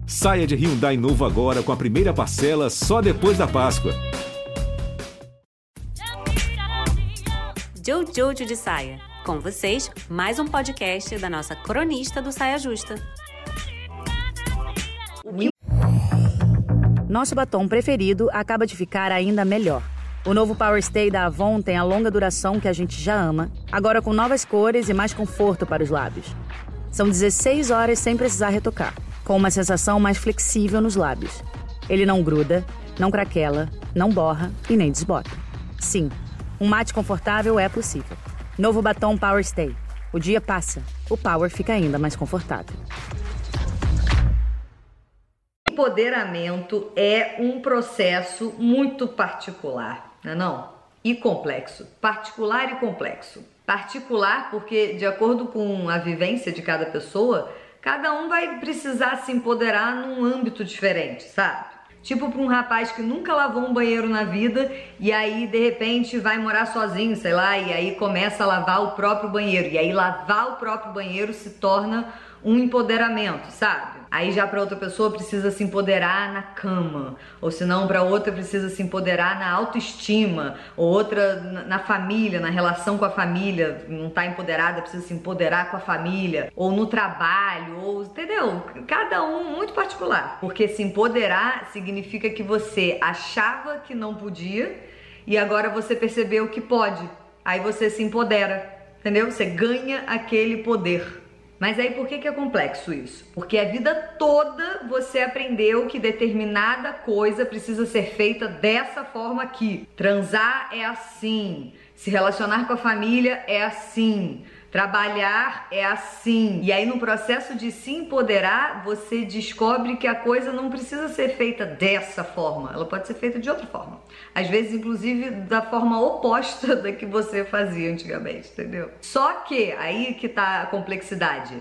Saia de Hyundai novo agora com a primeira parcela só depois da Páscoa. Jojo de Saia. Com vocês, mais um podcast da nossa cronista do Saia Justa. Nosso batom preferido acaba de ficar ainda melhor. O novo Power Stay da Avon tem a longa duração que a gente já ama, agora com novas cores e mais conforto para os lábios. São 16 horas sem precisar retocar, com uma sensação mais flexível nos lábios. Ele não gruda, não craquela, não borra e nem desbota. Sim, um mate confortável é possível. Novo batom Power Stay. O dia passa, o power fica ainda mais confortável. Empoderamento é um processo muito particular, não é não? E complexo. Particular e complexo. Particular porque, de acordo com a vivência de cada pessoa, cada um vai precisar se empoderar num âmbito diferente, sabe? Tipo para um rapaz que nunca lavou um banheiro na vida e aí de repente vai morar sozinho, sei lá, e aí começa a lavar o próprio banheiro. E aí lavar o próprio banheiro se torna um empoderamento, sabe? Aí já para outra pessoa precisa se empoderar na cama, ou se não para outra precisa se empoderar na autoestima, ou outra na família, na relação com a família, não tá empoderada, precisa se empoderar com a família, ou no trabalho, ou entendeu? Cada um muito particular, porque se empoderar significa que você achava que não podia e agora você percebeu que pode. Aí você se empodera, entendeu? Você ganha aquele poder. Mas aí por que é complexo isso? Porque a vida toda você aprendeu que determinada coisa precisa ser feita dessa forma aqui. Transar é assim, se relacionar com a família é assim, trabalhar é assim. E aí no processo de se empoderar, você descobre que a coisa não precisa ser feita dessa forma, ela pode ser feita de outra forma. Às vezes, inclusive, da forma oposta da que você fazia antigamente, entendeu? Só que, aí que tá a complexidade,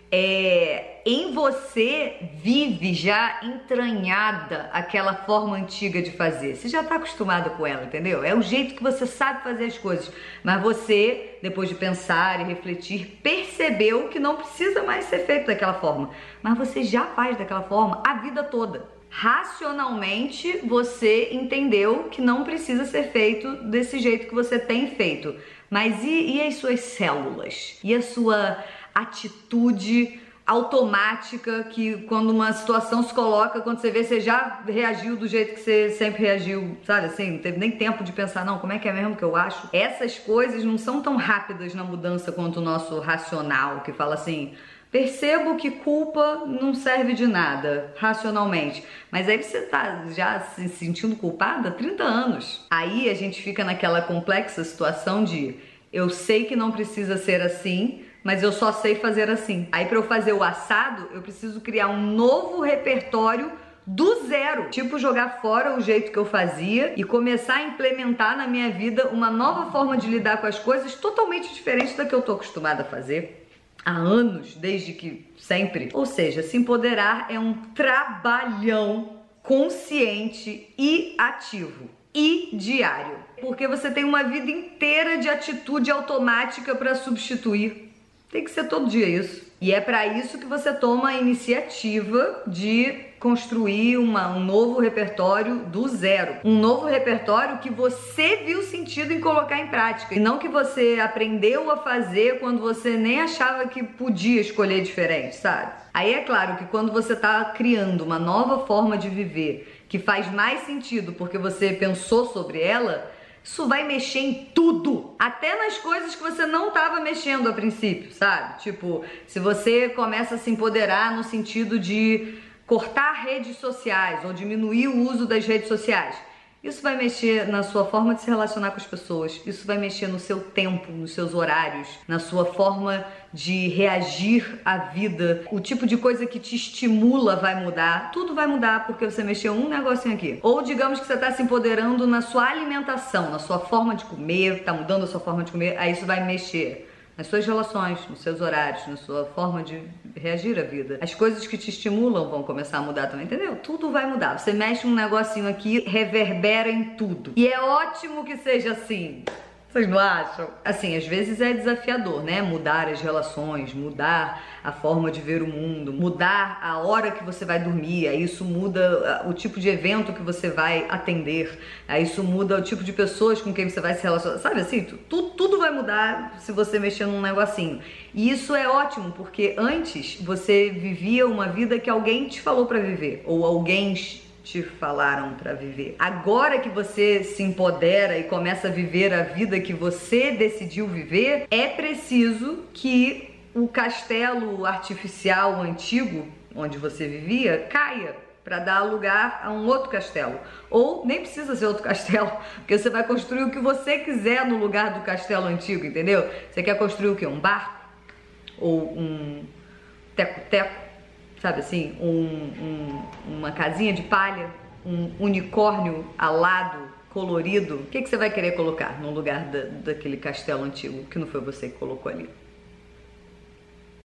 em você vive já entranhada aquela forma antiga de fazer. Você já tá acostumada com ela, entendeu? É o jeito que você sabe fazer as coisas. Mas você, depois de pensar e refletir, percebeu que não precisa mais ser feito daquela forma. Mas você já faz daquela forma a vida toda. Racionalmente você entendeu que não precisa ser feito desse jeito que você tem feito. Mas e as suas células? E a sua atitude automática que quando uma situação se coloca, quando você vê, você já reagiu do jeito que você sempre reagiu, sabe assim? Não teve nem tempo de pensar, não, como é que é mesmo que eu acho? Essas coisas não são tão rápidas na mudança quanto o nosso racional, que fala assim... Percebo que culpa não serve de nada, racionalmente. Mas aí você tá já se sentindo culpada há 30 anos. Aí a gente fica naquela complexa situação de eu sei que não precisa ser assim, mas eu só sei fazer assim. Aí para eu fazer o assado, eu preciso criar um novo repertório do zero. Tipo jogar fora o jeito que eu fazia e começar a implementar na minha vida uma nova forma de lidar com as coisas totalmente diferente da que eu tô acostumada a fazer. Há anos, desde que sempre. Ou seja, se empoderar é um trabalhão consciente e ativo e diário. Porque você tem uma vida inteira de atitude automática para substituir. Tem que ser todo dia isso. E é para isso que você toma a iniciativa de construir um novo repertório do zero. Um novo repertório que você viu sentido em colocar em prática. E não que você aprendeu a fazer quando você nem achava que podia escolher diferente, sabe? Aí é claro que quando você tá criando uma nova forma de viver que faz mais sentido porque você pensou sobre ela, isso vai mexer em tudo, até nas coisas que você não estava mexendo a princípio, sabe? Tipo, se você começa a se empoderar no sentido de cortar redes sociais ou diminuir o uso das redes sociais, isso vai mexer na sua forma de se relacionar com as pessoas, isso vai mexer no seu tempo, nos seus horários, na sua forma de reagir à vida. O tipo de coisa que te estimula vai mudar, tudo vai mudar porque você mexeu um negocinho aqui. Ou digamos que você está se empoderando na sua alimentação, na sua forma de comer, está mudando a sua forma de comer, aí isso vai mexer nas suas relações, nos seus horários, na sua forma de reagir à vida. As coisas que te estimulam vão começar a mudar também, entendeu? Tudo vai mudar. Você mexe um negocinho aqui, reverbera em tudo. E é ótimo que seja assim. Vocês não acham? Assim, às vezes é desafiador, né? Mudar as relações, mudar a forma de ver o mundo, mudar a hora que você vai dormir, aí isso muda o tipo de evento que você vai atender, aí isso muda o tipo de pessoas com quem você vai se relacionar, sabe assim? Tudo vai mudar se você mexer num negocinho. E isso é ótimo, porque antes você vivia uma vida que alguém te falou pra viver, ou alguém te falaram para viver. Agora que você se empodera e começa a viver a vida que você decidiu viver, é preciso que o castelo artificial antigo, onde você vivia, caia para dar lugar a um outro castelo. Ou nem precisa ser outro castelo, porque você vai construir o que você quiser no lugar do castelo antigo, entendeu? Você quer construir o quê? Um barco? Ou um teco-teco? Sabe assim, uma casinha de palha, um unicórnio alado, colorido. O que você vai querer colocar no lugar daquele castelo antigo que não foi você que colocou ali?